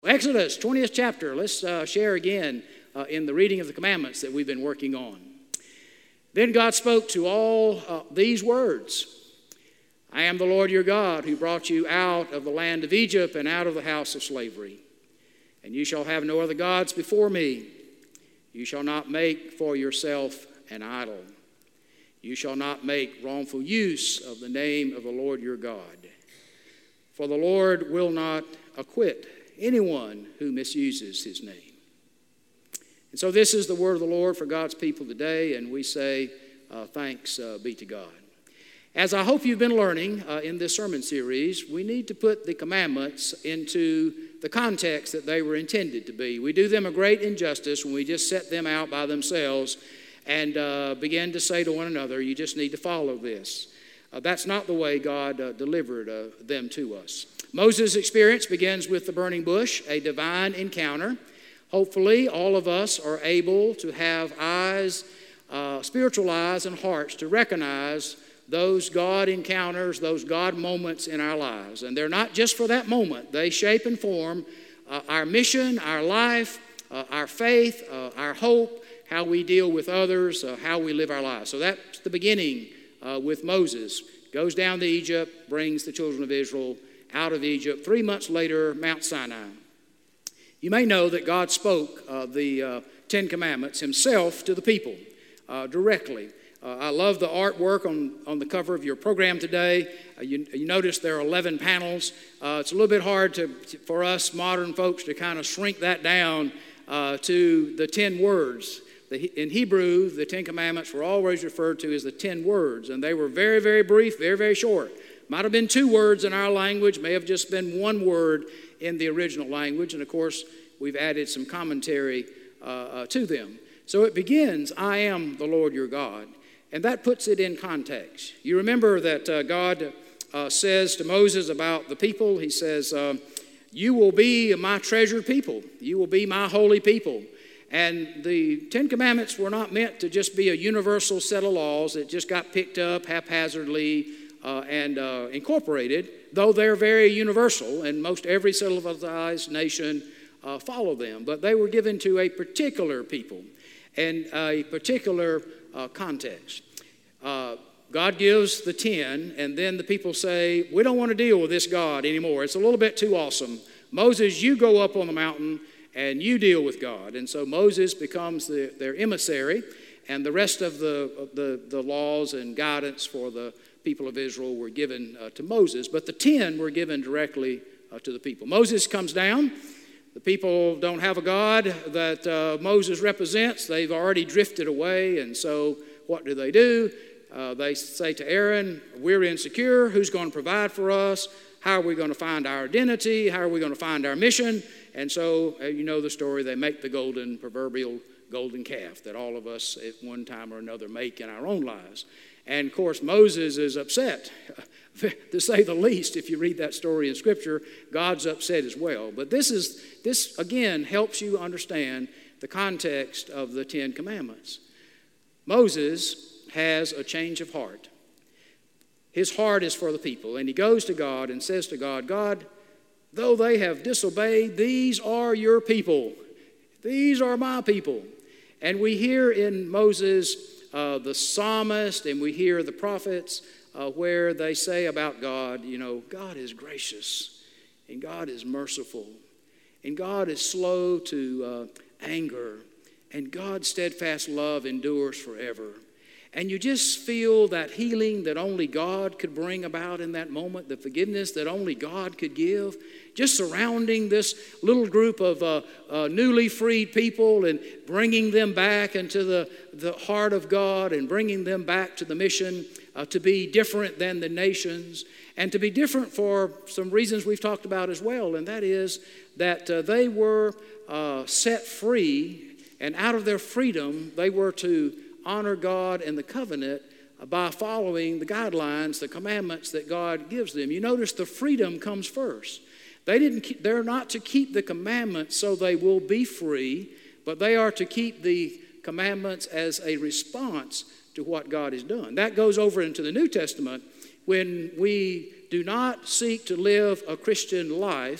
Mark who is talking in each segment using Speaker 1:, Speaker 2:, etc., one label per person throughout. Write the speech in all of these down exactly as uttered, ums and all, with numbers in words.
Speaker 1: Exodus, twentieth chapter. Let's uh, share again uh, in the reading of the commandments that we've been working on. Then God spoke to all uh, these words. I am the Lord your God who brought you out of the land of Egypt and out of the house of slavery. And you shall have no other gods before me. You shall not make for yourself an idol. You shall not make wrongful use of the name of the Lord your God. For the Lord will not acquit anyone who misuses his name. And so this is the word of the Lord for God's people today, and we say uh, thanks uh, be to God. As I hope you've been learning uh, in this sermon series, we need to put the commandments into the context that they were intended to be. We do them a great injustice when we just set them out by themselves and uh, begin to say to one another, you just need to follow this. Uh, that's not the way God uh, delivered uh, them to us. Moses' experience begins with the burning bush, a divine encounter. Hopefully, all of us are able to have eyes, uh, spiritual eyes and hearts to recognize those God encounters, those God moments in our lives. And they're not just for that moment. They shape and form uh, our mission, our life, uh, our faith, uh, our hope, how we deal with others, uh, how we live our lives. So that's the beginning uh, with Moses. Goes down to Egypt, brings the children of Israel out of Egypt. Three months later, Mount Sinai. You may know that God spoke uh, the uh, Ten Commandments himself to the people uh, directly. Uh, I love the artwork on, on the cover of your program today. Uh, you, you notice there are eleven panels. Uh, it's a little bit hard to, for us modern folks to kind of shrink that down uh, to the ten words. The, in Hebrew, the Ten Commandments were always referred to as the ten words, and they were very, very brief, very, very short. Might have been two words in our language, may have just been one word in the original language, and of course, we've added some commentary uh, uh, to them. So it begins, I am the Lord your God, and that puts it in context. You remember that uh, God uh, says to Moses about the people, he says, uh, you will be my treasured people, you will be my holy people. And the Ten Commandments were not meant to just be a universal set of laws that just got picked up haphazardly Uh, and uh, incorporated, though they're very universal, and most every civilized nation uh, follow them. But they were given to a particular people and a particular uh, context. Uh, God gives the ten, and then the people say, we don't want to deal with this God anymore. It's a little bit too awesome. Moses, you go up on the mountain and you deal with God. And so Moses becomes the, their emissary, and the rest of the, of the, the laws and guidance for the people of Israel were given uh, to Moses, but the ten were given directly uh, to the people. Moses comes down. The people don't have a God that uh, Moses represents. They've already drifted away, and so what do they do? Uh, they say to Aaron, we're insecure. Who's going to provide for us? How are we going to find our identity? How are we going to find our mission? And so, uh, you know the story. They make the golden, proverbial golden calf that all of us at one time or another make in our own lives. And of course, Moses is upset, to say the least. If you read that story in Scripture, God's upset as well. But this is this again helps you understand the context of the Ten Commandments. Moses has a change of heart. His heart is for the people, and he goes to God and says to God, God, though they have disobeyed, these are your people. These are my people. And we hear in Moses Uh, the psalmist, and we hear the prophets uh, where they say about God, you know, God is gracious, and God is merciful, and God is slow to uh, anger, and God's steadfast love endures forever. And you just feel that healing that only God could bring about in that moment, the forgiveness that only God could give, just surrounding this little group of uh, uh, newly freed people and bringing them back into the, the heart of God and bringing them back to the mission uh, to be different than the nations and to be different for some reasons we've talked about as well, and that is that uh, they were uh, set free, and out of their freedom they were to honor God and the covenant by following the guidelines, the commandments that God gives them. You notice the freedom comes first. They didn't keep, they're not to keep the commandments so they will be free, but they are to keep the commandments as a response to what God has done. That goes over into the New Testament when we do not seek to live a Christian life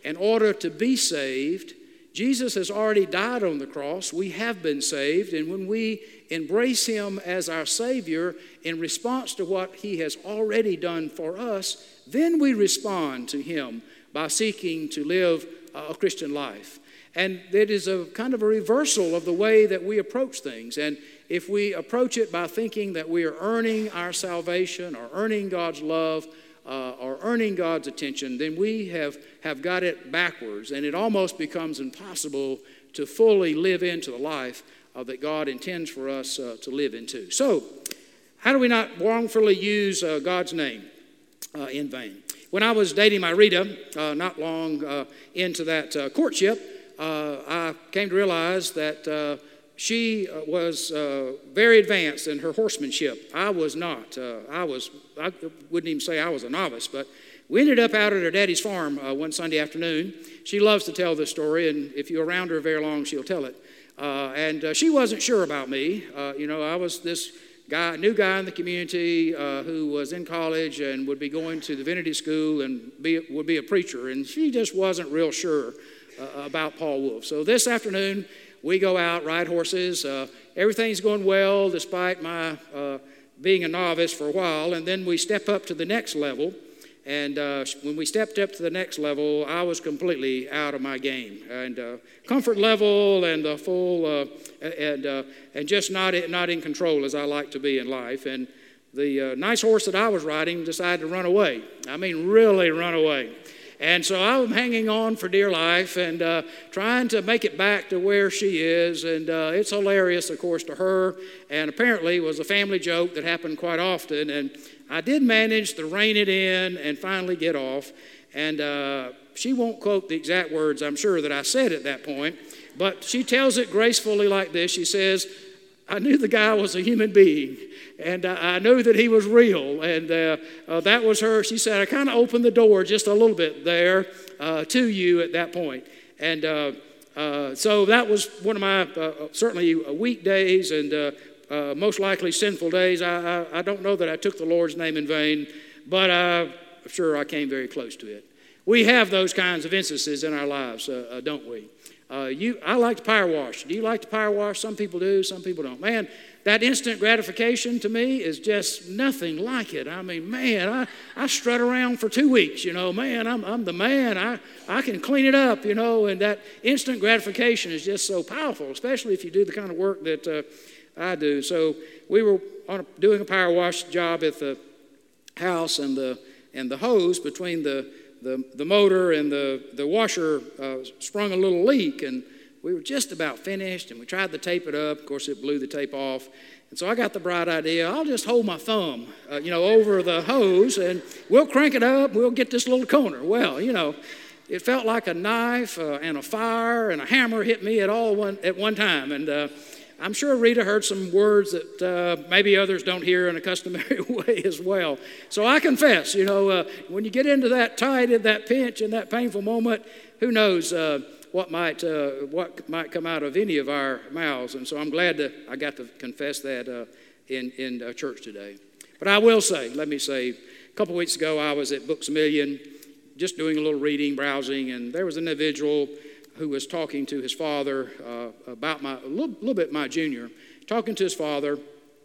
Speaker 1: in order to be saved. Jesus has already died on the cross. We have been saved. And when we embrace him as our Savior in response to what he has already done for us, then we respond to him by seeking to live a Christian life. And it is a kind of a reversal of the way that we approach things. And if we approach it by thinking that we are earning our salvation or earning God's love uh, or earning God's attention, then we have, have got it backwards. And it almost becomes impossible to fully live into the life uh, that God intends for us uh, to live into. So, how do we not wrongfully use uh, God's name uh, in vain? When I was dating my Rita, uh, not long uh, into that uh, courtship, uh, I came to realize that uh, she was uh, very advanced in her horsemanship. I was not. Uh, I was. I wouldn't even say I was a novice, but we ended up out at her daddy's farm uh, one Sunday afternoon. She loves to tell this story, and if you're around her very long, she'll tell it. Uh, and uh, she wasn't sure about me. Uh, you know, I was this guy, new guy in the community uh, who was in college and would be going to the divinity school and be, would be a preacher. And she just wasn't real sure uh, about Paul Wolf. So this afternoon, we go out, ride horses. Uh, everything's going well despite my uh, being a novice for a while. And then we step up to the next level. And uh, when we stepped up to the next level, I was completely out of my game. And uh, comfort level and the full, uh, and uh, and just not not in control as I like to be in life. And the uh, nice horse that I was riding decided to run away. I mean, really run away. And so I'm hanging on for dear life and uh, trying to make it back to where she is. And uh, it's hilarious, of course, to her. And apparently it was a family joke that happened quite often. And I did manage to rein it in and finally get off. And uh, she won't quote the exact words, I'm sure, that I said at that point. But she tells it gracefully like this. She says, I knew the guy was a human being, and uh, I knew that he was real, and uh, uh, that was her. She said, I kind of opened the door just a little bit there uh, to you at that point. And uh, uh, so that was one of my uh, certainly weekdays and uh, uh, most likely sinful days. I, I, I don't know that I took the Lord's name in vain, but uh, I'm sure I came very close to it. We have those kinds of instances in our lives, uh, uh, don't we? Uh, you, I like to power wash. Do you like to power wash? Some people do, some people don't. Man, that instant gratification to me is just nothing like it. I mean, man, I, I strut around for two weeks, you know. Man, I'm, I'm the man. I, I can clean it up, you know, and that instant gratification is just so powerful, especially if you do the kind of work that uh, I do. So we were on a, doing a power wash job at the house, and the, and the hose between the The, the motor and the, the washer uh, sprung a little leak, and we were just about finished, and we tried to tape it up. Of course, it blew the tape off. And so I got the bright idea, I'll just hold my thumb, uh, you know, over the hose, and we'll crank it up, we'll get this little corner. Well, you know, it felt like a knife uh, and a fire and a hammer hit me at all one, at one time. And uh, I'm sure Rita heard some words that uh, maybe others don't hear in a customary way as well. So I confess, you know, uh, when you get into that tight, in that pinch, in that painful moment, who knows uh, what might uh, what might come out of any of our mouths. And so I'm glad that I got to confess that uh, in, in uh, church today. But I will say, let me say, a couple weeks ago I was at Books A Million, just doing a little reading, browsing, and there was an individual who was talking to his father uh, about my, a little, little bit my junior, talking to his father,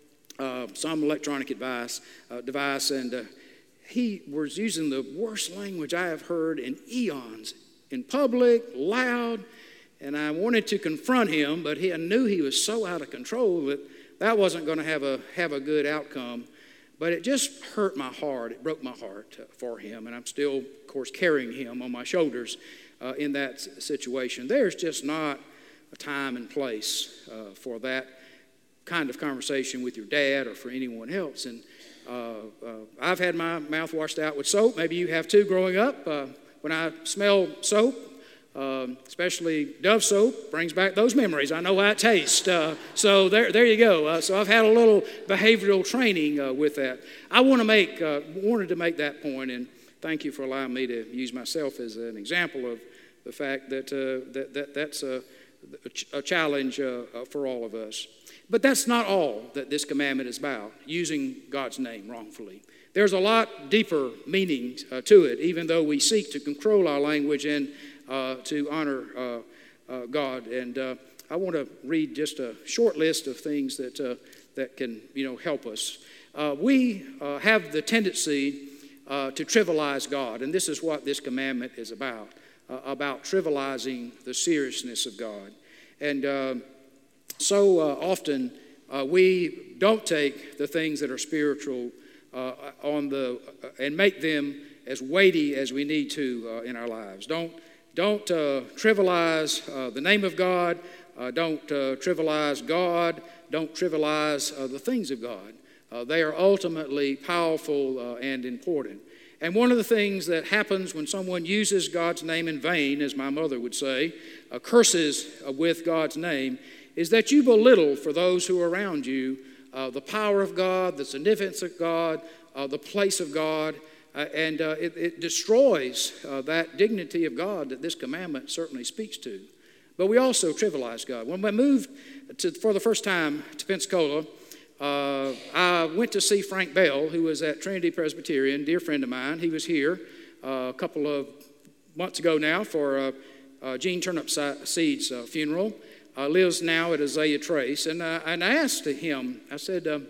Speaker 1: uh, some electronic advice, uh, device, and uh, he was using the worst language I have heard in eons, in public, loud, and I wanted to confront him, but he, I knew he was so out of control that that wasn't going to have a, have a good outcome. But it just hurt my heart. It broke my heart uh, for him, and I'm still, of course, carrying him on my shoulders Uh, in that situation. There's just not a time and place uh, for that kind of conversation with your dad or for anyone else. And uh, uh, I've had my mouth washed out with soap. Maybe you have too growing up. Uh, when I smell soap, uh, especially Dove soap, brings back those memories. I know how it tastes. Uh, so there, there you go. Uh, so I've had a little behavioral training uh, with that. I want to make, uh, wanted to make that point, and thank you for allowing me to use myself as an example of the fact that uh, that, that that's a a challenge uh, for all of us. But that's not all that this commandment is about, using God's name wrongfully. There's a lot deeper meaning uh, to it, even though we seek to control our language and uh, to honor uh, uh, God. And uh, I want to read just a short list of things that uh, that can, you know, help us. Uh, we uh, have the tendency uh, to trivialize God, and this is what this commandment is about, uh, about trivializing the seriousness of God. And uh, so uh, often uh, we don't take the things that are spiritual uh, on the uh, and make them as weighty as we need to uh, in our lives. Don't don't uh, trivialize uh, the name of God. Uh, don't uh, trivialize God. Don't trivialize uh, the things of God. Uh, they are ultimately powerful uh, and important. And one of the things that happens when someone uses God's name in vain, as my mother would say, uh, curses uh, with God's name, is that you belittle for those who are around you uh, the power of God, the significance of God, uh, the place of God, uh, and uh, it, it destroys uh, that dignity of God that this commandment certainly speaks to. But we also trivialize God. When I moved to, for the first time to Pensacola, uh, I went to see Frank Bell, who was at Trinity Presbyterian, dear friend of mine. He was here uh, a couple of months ago now for uh, uh, Gene Turnipseed's uh, funeral. Uh, lives now at Azalea Trace. And, uh, and I asked him, I said, um,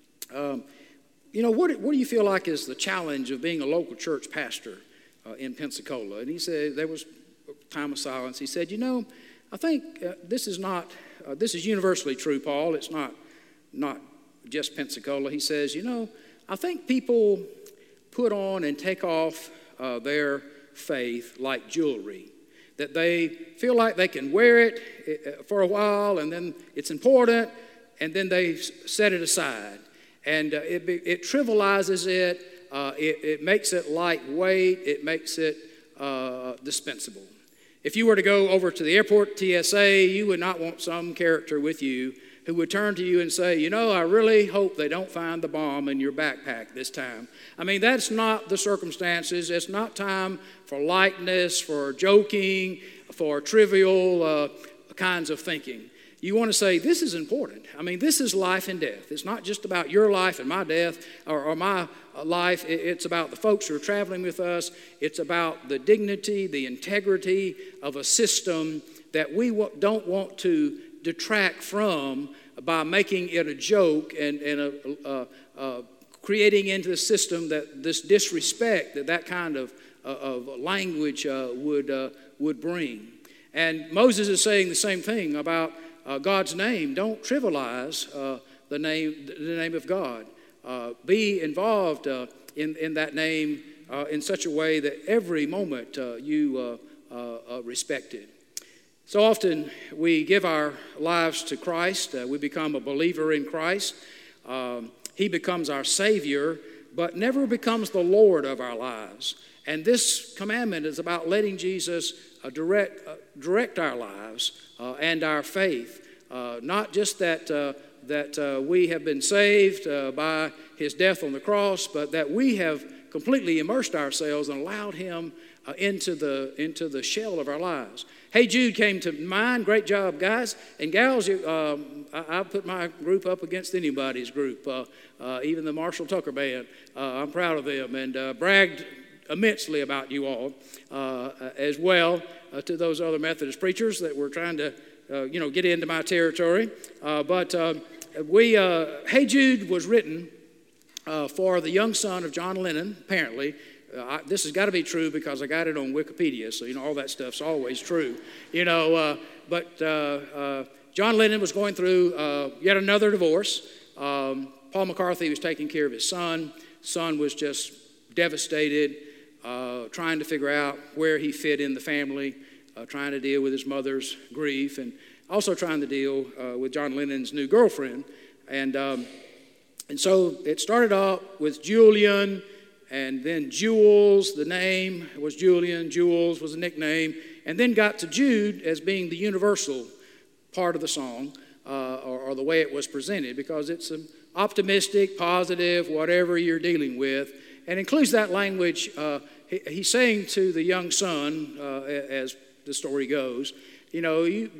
Speaker 1: um, you know, what, what do you feel like is the challenge of being a local church pastor uh, in Pensacola? And he said, there was a time of silence. He said, you know, I think uh, this is not, uh, this is universally true, Paul. It's not, not just Pensacola. He says, you know, I think people put on and take off uh, their faith like jewelry, that they feel like they can wear it for a while and then it's important and then they set it aside. And uh, it, it trivializes it, uh, it, it makes it lightweight, it makes it uh, dispensable. If you were to go over to the airport T S A, you would not want some character with you who would turn to you and say, you know, I really hope they don't find the bomb in your backpack this time. I mean, that's not the circumstances. It's not time for lightness, for joking, for trivial uh, kinds of thinking. You want to say, this is important. I mean, this is life and death. It's not just about your life and my death or, or my life. It's about the folks who are traveling with us. It's about the dignity, the integrity of a system that we don't want to detract from by making it a joke and, and a, a, a creating into the system that this disrespect that that kind of, uh, of language uh, would, uh, would bring. And Moses is saying the same thing about Uh, God's name. Don't trivialize uh, the name, the name of God. Uh, be involved uh, in in that name uh, in such a way that every moment uh, you uh, uh, uh, respect it. So often we give our lives to Christ. Uh, we become a believer in Christ. Um, he becomes our Savior, but never becomes the Lord of our lives. And this commandment is about letting Jesus uh, direct uh, direct our lives uh, and our faith. Uh, not just that uh, that uh, we have been saved uh, by His death on the cross, but that we have completely immersed ourselves and allowed Him uh, into the into the shell of our lives. Hey Jude came to mind. Great job, guys and gals. You, um, I, I put my group up against anybody's group, uh, uh, even the Marshall Tucker Band. Uh, I'm proud of them and uh, bragged immensely about you all, uh, as well uh, to those other Methodist preachers that were trying to, uh, you know, get into my territory. Uh, but uh, we, uh, Hey Jude was written uh, for the young son of John Lennon, apparently. Uh, I, this has got to be true because I got it on Wikipedia, so, you know, all that stuff's always true. You know, uh, but uh, uh, John Lennon was going through uh, yet another divorce. Um, Paul McCarthy was taking care of his son. Son was just devastated. Uh, trying to figure out where he fit in the family, uh, trying to deal with his mother's grief, and also trying to deal uh, with John Lennon's new girlfriend. And um, and so it started out with Julian, and then Jules, the name was Julian, Jules was a nickname, and then got to Jude as being the universal part of the song, uh, or, or the way it was presented, because it's an optimistic, positive, whatever you're dealing with, and includes that language. Uh, he, he's saying to the young son, uh, as the story goes, you know, you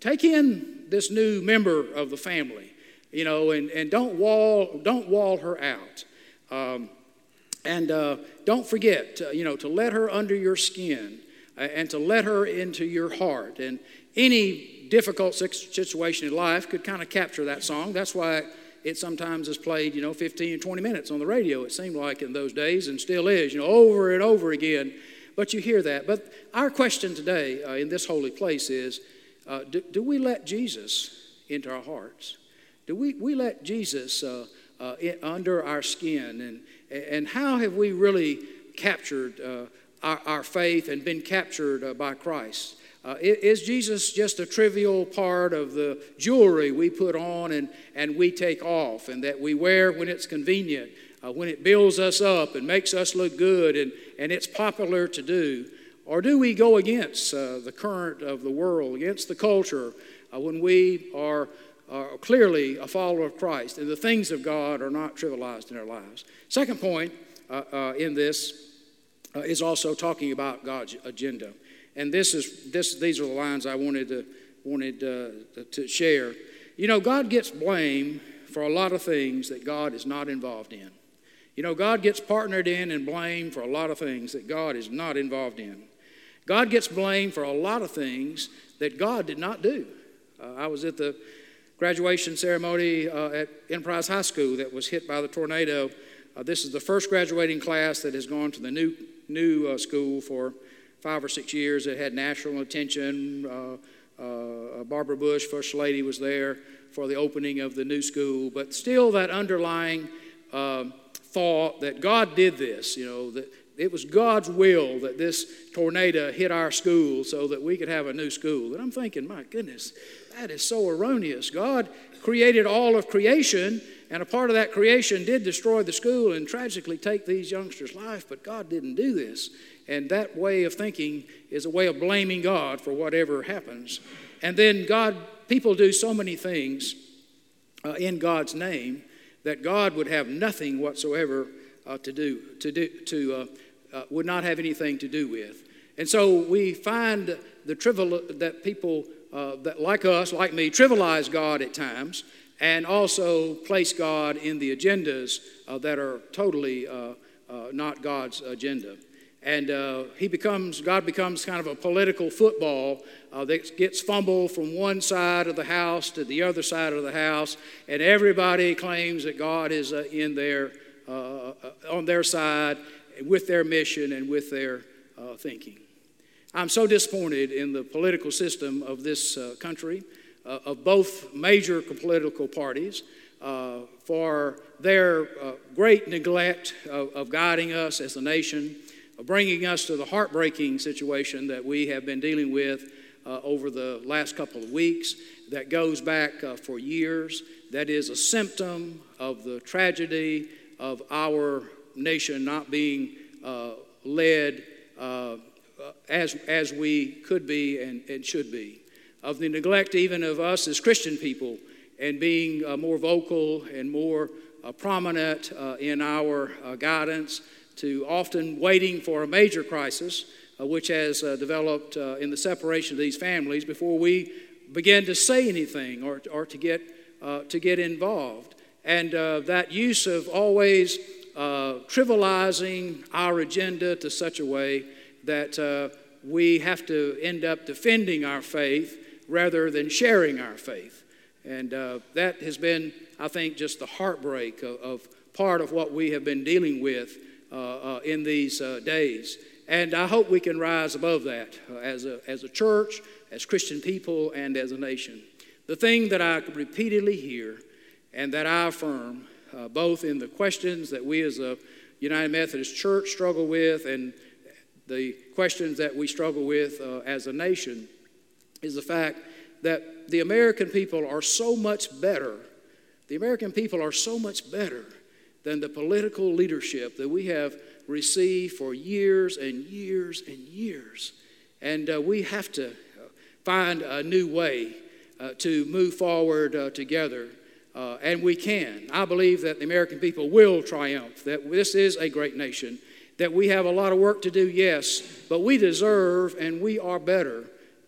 Speaker 1: take in this new member of the family, you know, and, and don't wall don't wall her out. Um, and uh, don't forget, uh, you know, to let her under your skin uh, and to let her into your heart. And any difficult situation in life could kind of capture that song. That's why it sometimes is played, you know, fifteen or twenty minutes on the radio, it seemed like in those days, and still is, you know, over and over again. But you hear that. But our question today uh, in this holy place is, uh, do, do we let Jesus into our hearts? Do we, we let Jesus uh, uh, in, under our skin? And, and how have we really captured uh, our, our faith and been captured uh, by Christ? Uh, is Jesus just a trivial part of the jewelry we put on and, and we take off and that we wear when it's convenient, uh, when it builds us up and makes us look good and, and it's popular to do? Or do we go against uh, the current of the world, against the culture, uh, when we are, are clearly a follower of Christ and the things of God are not trivialized in our lives? Second point uh, uh, in this uh, is also talking about God's agenda. And this is this. These are the lines I wanted to wanted uh, to share. You know, God gets blamed for a lot of things that God is not involved in. You know, God gets partnered in and blamed for a lot of things that God is not involved in. God gets blamed for a lot of things that God did not do. Uh, I was at the graduation ceremony uh, at Enterprise High School that was hit by the tornado. Uh, this is the first graduating class that has gone to the new new uh, school for five or six years. It had national attention. Uh, uh, Barbara Bush, First Lady, was there for the opening of the new school. But still that underlying uh, thought that God did this, you know, that it was God's will that this tornado hit our school so that we could have a new school. And I'm thinking, my goodness, that is so erroneous. God created all of creation, and a part of that creation did destroy the school and tragically take these youngsters' life, but God didn't do this. And that way of thinking is a way of blaming God for whatever happens. And then God, people do so many things uh, in God's name that God would have nothing whatsoever uh, to do, to do, to uh, uh, would not have anything to do with. And so we find the trivial that people uh, that like us, like me, trivialize God at times, and also place God in the agendas uh, that are totally uh, uh, not God's agenda. And uh, he becomes, God becomes kind of a political football uh, that gets fumbled from one side of the house to the other side of the house, and everybody claims that God is uh, in their, uh, on their side with their mission and with their uh, thinking. I'm so disappointed in the political system of this uh, country, uh, of both major political parties, uh, for their uh, great neglect of, of guiding us as a nation, bringing us to the heartbreaking situation that we have been dealing with uh, over the last couple of weeks that goes back uh, for years. That is a symptom of the tragedy of our nation not being uh, led uh, as, as we could be and, and should be, of the neglect even of us as Christian people and being uh, more vocal and more uh, prominent uh, in our uh, guidance, to often waiting for a major crisis, uh, which has uh, developed uh, in the separation of these families before we begin to say anything or, or to get uh, to get involved. And uh, that use of always uh, trivializing our agenda to such a way that uh, we have to end up defending our faith rather than sharing our faith. And uh, that has been, I think, just the heartbreak of, of part of what we have been dealing with Uh, uh, in these uh, days. And I hope we can rise above that uh, as, a, as a church, as Christian people, and as a nation. The thing that I repeatedly hear and that I affirm, uh, both in the questions that we as a United Methodist Church struggle with and the questions that we struggle with uh, as a nation, is the fact that the American people are so much better. The American people are so much better than the political leadership that we have received for years and years and years. And uh, we have to find a new way uh, to move forward uh, together. Uh, and we can. I believe that the American people will triumph, that this is a great nation, that we have a lot of work to do, yes, but we deserve and we are better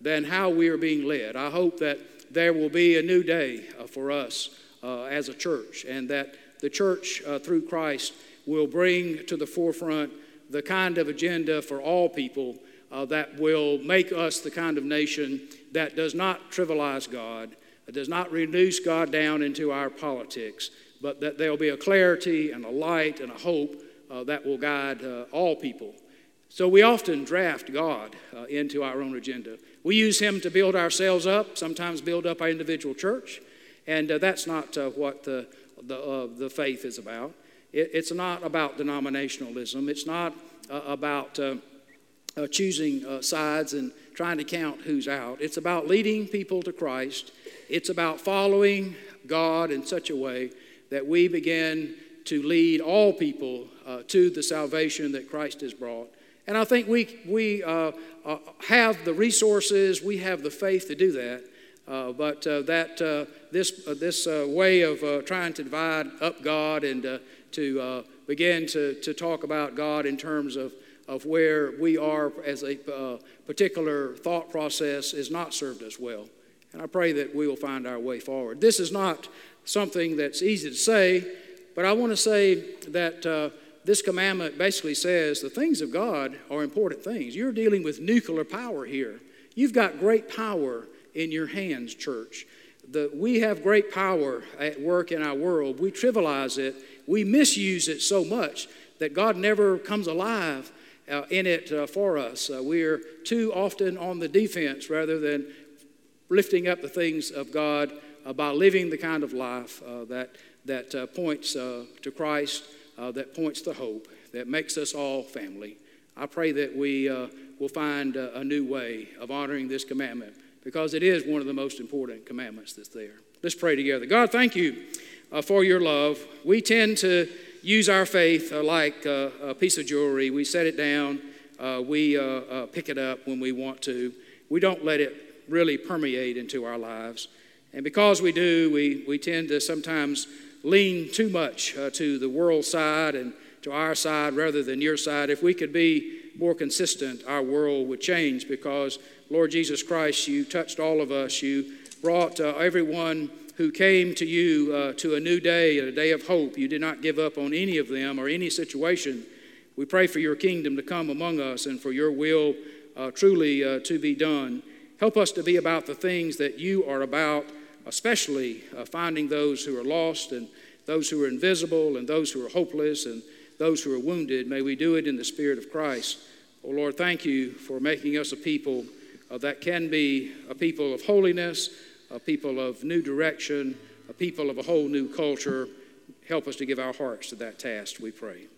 Speaker 1: than how we are being led. I hope that there will be a new day uh, for us uh, as a church, and that the church uh, through Christ will bring to the forefront the kind of agenda for all people uh, that will make us the kind of nation that does not trivialize God, does not reduce God down into our politics, but that there will be a clarity and a light and a hope uh, that will guide uh, all people. So we often draft God uh, into our own agenda. We use him to build ourselves up, sometimes build up our individual church, and uh, that's not uh, what the, the, uh, the faith is about. It, it's not about denominationalism. It's not uh, about uh, uh, choosing uh, sides and trying to count who's out. It's about leading people to Christ. It's about following God in such a way that we begin to lead all people uh, to the salvation that Christ has brought. And I think we, we uh, uh, have the resources, we have the faith to do that. Uh, but uh, that uh, this, uh, this uh, way of uh, trying to divide up God and uh, to uh, begin to, to talk about God in terms of, of where we are as a uh, particular thought process is not served us well. And I pray that we will find our way forward. This is not something that's easy to say, but I want to say that uh, this commandment basically says the things of God are important things. You're dealing with nuclear power here. You've got great power in your hands, church. The, we have great power at work in our world. We trivialize it. We misuse it so much that God never comes alive uh, in it uh, for us. Uh, we are too often on the defense rather than lifting up the things of God uh, by living the kind of life uh, that, that uh, points uh, to Christ, uh, that points to hope, that makes us all family. I pray that we uh, will find uh, a new way of honoring this commandment, because it is one of the most important commandments that's there. Let's pray together. God, thank you uh, for your love. We tend to use our faith uh, like uh, a piece of jewelry. We set it down. Uh, we uh, uh, pick it up when we want to. We don't let it really permeate into our lives. And because we do, we, we tend to sometimes lean too much uh, to the world side and to our side rather than your side. If we could be more consistent, our world would change, because Lord Jesus Christ, you touched all of us. You brought uh, everyone who came to you uh, to a new day, a day of hope. You did not give up on any of them or any situation. We pray for your kingdom to come among us and for your will uh, truly uh, to be done. Help us to be about the things that you are about, especially uh, finding those who are lost and those who are invisible and those who are hopeless and those who are wounded. May we do it in the Spirit of Christ. Oh Lord, thank you for making us a people uh, that can be a people of holiness, a people of new direction, a people of a whole new culture. Help us to give our hearts to that task, we pray.